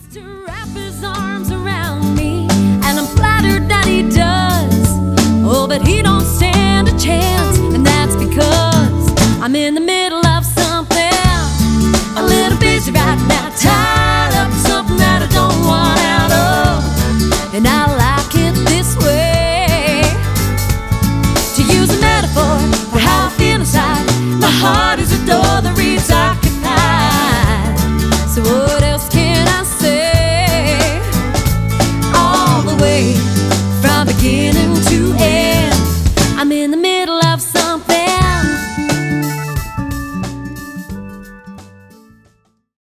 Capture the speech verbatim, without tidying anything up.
to wrap his arms around me, and I'm flattered that he does. Oh, but he don't stand a chance, and that's because I'm in the middle of something a little busy right now, tied up in something that I don't want out of, and I like it this way. To use a metaphor for how I feel inside, my heart is a door that reads occupied. So what else can I say? All the way from beginning to end, I'm in the